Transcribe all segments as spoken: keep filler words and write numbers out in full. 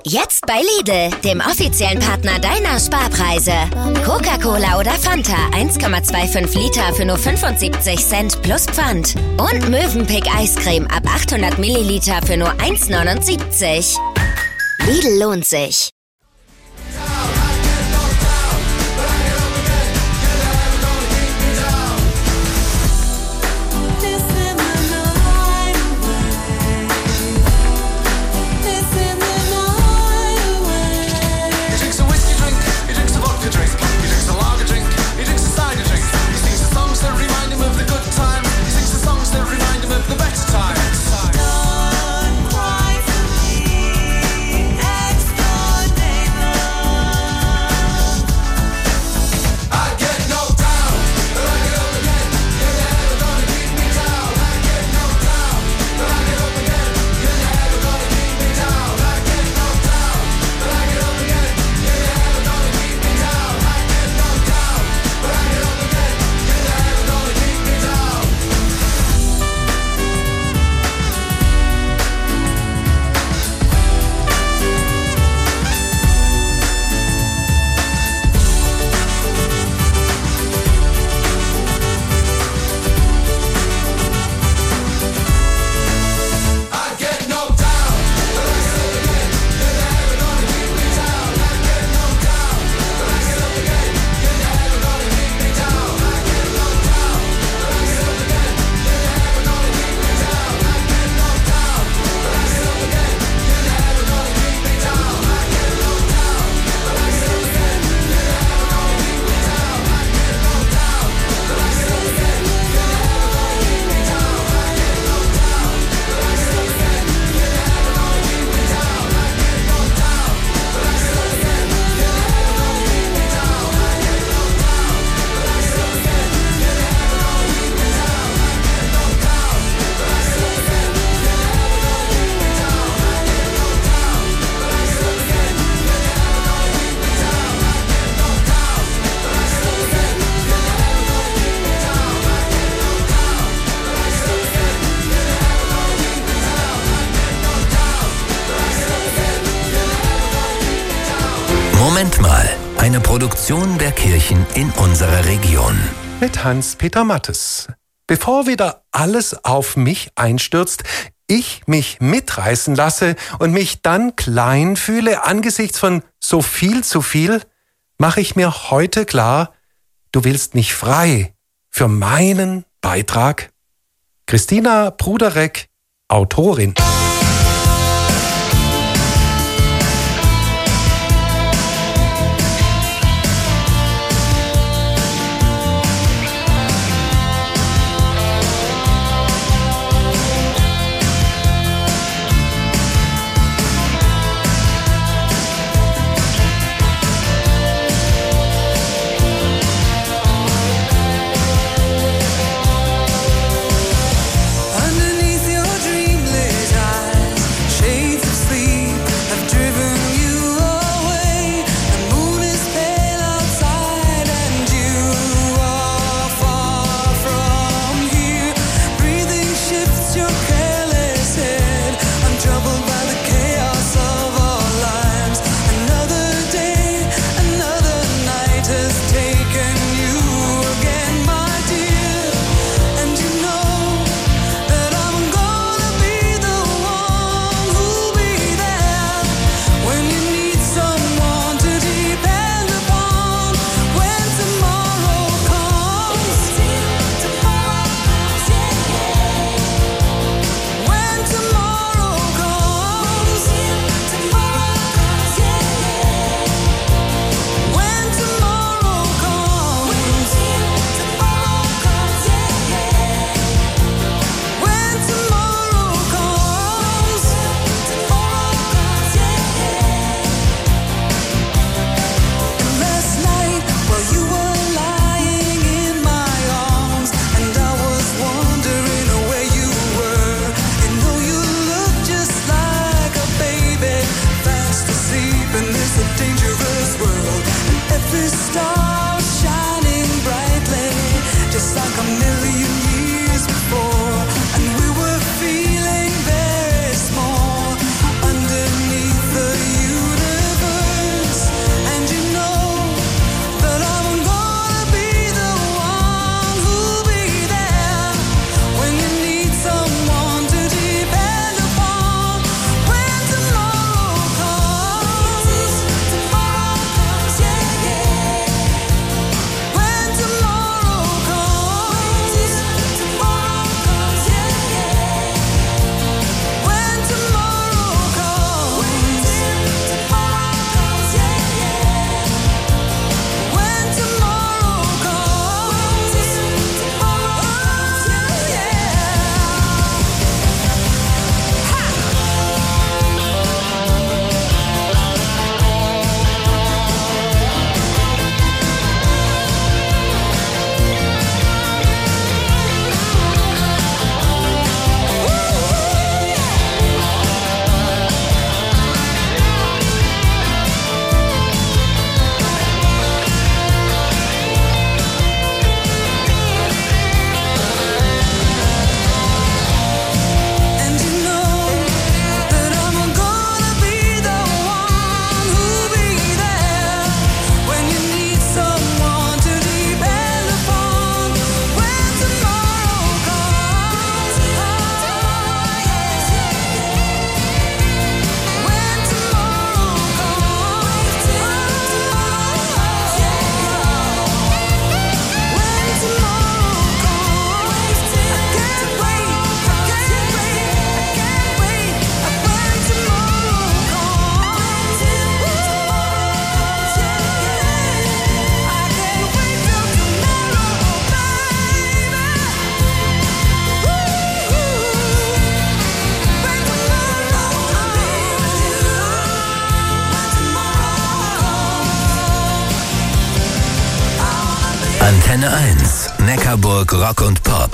Jetzt bei Lidl, dem offiziellen Partner deiner Sparpreise. Coca-Cola oder Fanta eins Komma fünfundzwanzig Liter für nur fünfundsiebzig Cent plus Pfand. Und Mövenpick Eiscreme ab achthundert Milliliter für nur eins Komma neunundsiebzig. Lidl lohnt sich. Moment mal, eine Produktion der Kirchen in unserer Region. Mit Hans-Peter Mattes. Bevor wieder alles auf mich einstürzt, ich mich mitreißen lasse und mich dann klein fühle angesichts von so viel zu viel, mache ich mir heute klar, du willst mich frei für meinen Beitrag. Christina Bruderek, Autorin. Underneath your dream lid, I Antenne eins, Neckarburg Rock und Pop.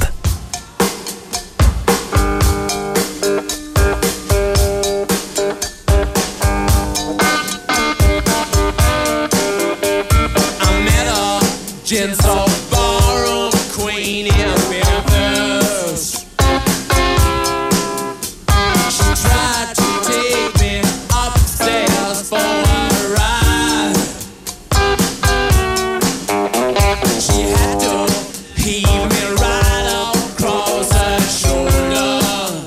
Gents all borrowed queen in Memphis. She tried to take me upstairs for a ride. She had to heave me right across her shoulder.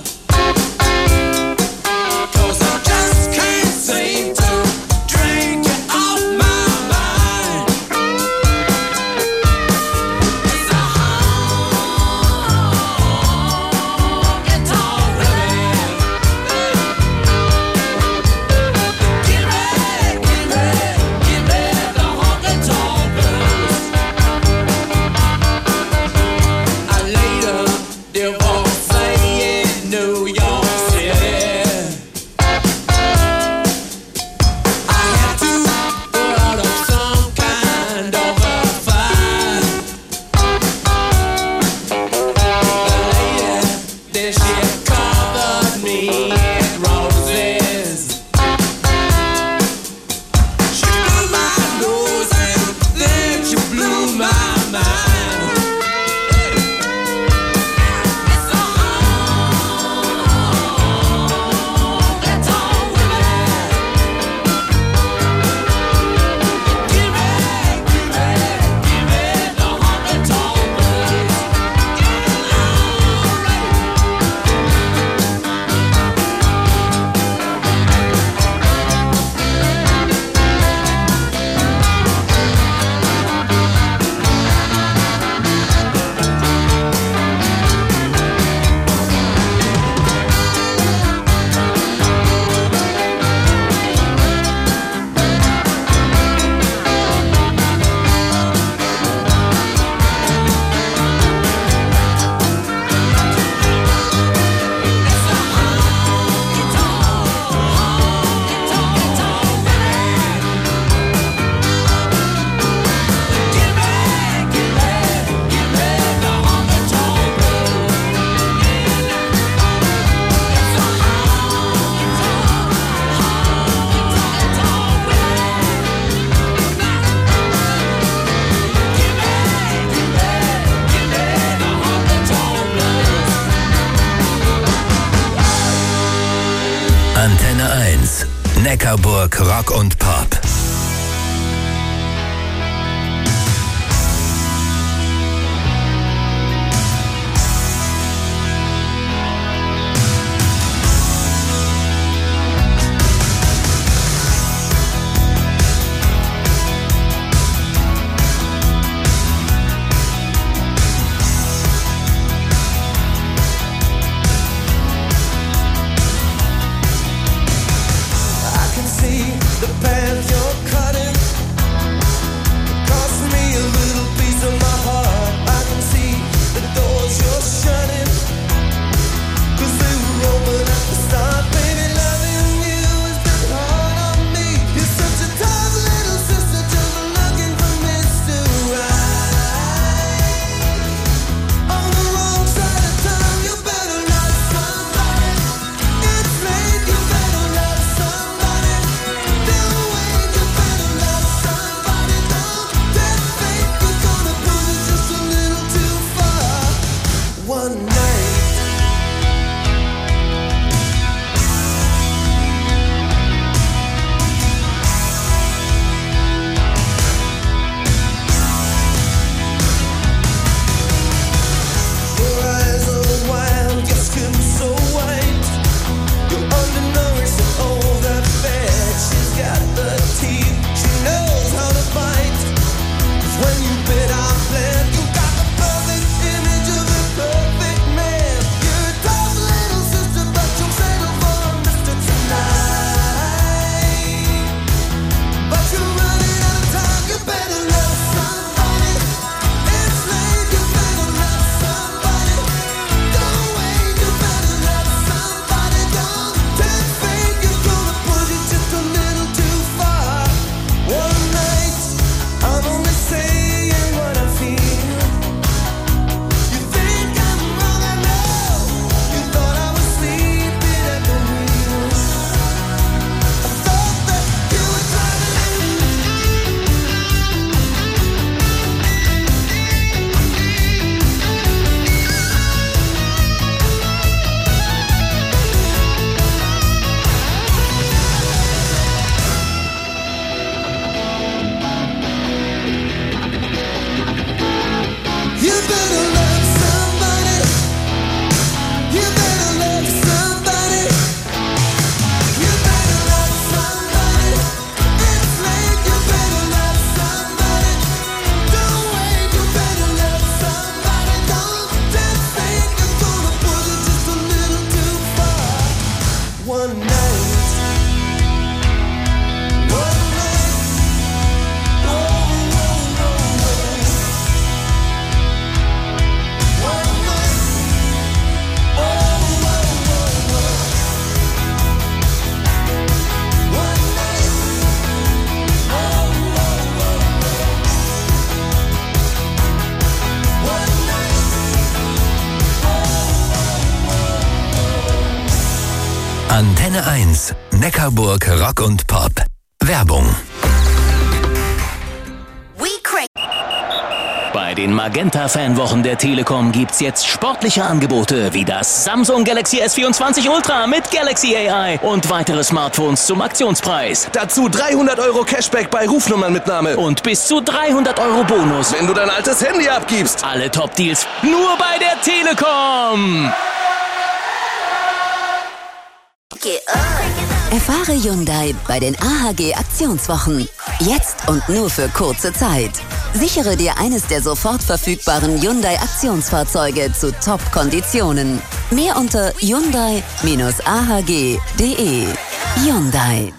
'Cause I just can't seem to drink it off my mind. Antenne eins, Neckarburg Rock und Pop. The path you're cutting cost me a little piece of my heart. I can see the doors you're shutting, 'cause they were open at the start. Baby, loving you has been hard on me. You're such a tough little sister, just looking for Mister Right. On the wrong side of town, you better love somebody. It's late, you better love somebody. Don't wait, you Neckarburg Rock und Pop. Werbung. Bei den Magenta-Fanwochen der Telekom gibt's jetzt sportliche Angebote wie das Samsung Galaxy S vierundzwanzig Ultra mit Galaxy A I und weitere Smartphones zum Aktionspreis. Dazu dreihundert Euro Cashback bei Rufnummernmitnahme. Und bis zu dreihundert Euro Bonus, wenn du dein altes Handy abgibst. Alle Top-Deals nur bei der Telekom. Erfahre Hyundai bei den A H G Aktionswochen. Jetzt und nur für kurze Zeit. Sichere dir eines der sofort verfügbaren Hyundai Aktionsfahrzeuge zu Top-Konditionen. Mehr unter hyundai Bindestrich a h g punkt d e. Hyundai.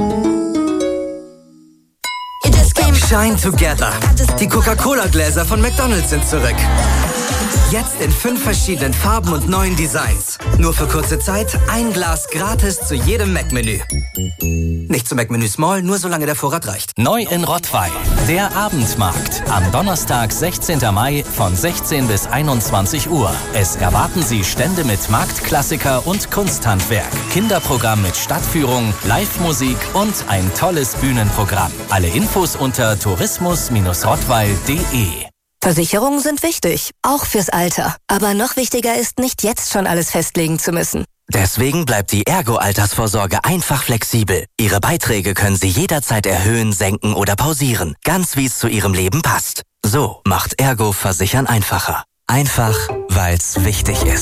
Shine Together. Die Coca-Cola-Gläser von McDonald's sind zurück. Jetzt in fünf verschiedenen Farben und neuen Designs. Nur für kurze Zeit ein Glas gratis zu jedem Mac-Menü. Nicht zum Mac-Menü Small, nur solange der Vorrat reicht. Neu in Rottweil. Der Abendmarkt. Am Donnerstag, sechzehnten Mai von sechzehn bis einundzwanzig Uhr. Es erwarten Sie Stände mit Marktklassiker und Kunsthandwerk. Kinderprogramm mit Stadtführung, Live-Musik und ein tolles Bühnenprogramm. Alle Infos unter tourismus Bindestrich rottweil punkt d e. Versicherungen sind wichtig, auch fürs Alter. Aber noch wichtiger ist, nicht jetzt schon alles festlegen zu müssen. Deswegen bleibt die Ergo-Altersvorsorge einfach flexibel. Ihre Beiträge können Sie jederzeit erhöhen, senken oder pausieren. Ganz wie es zu Ihrem Leben passt. So macht Ergo Versichern einfacher. Einfach, weil's wichtig ist.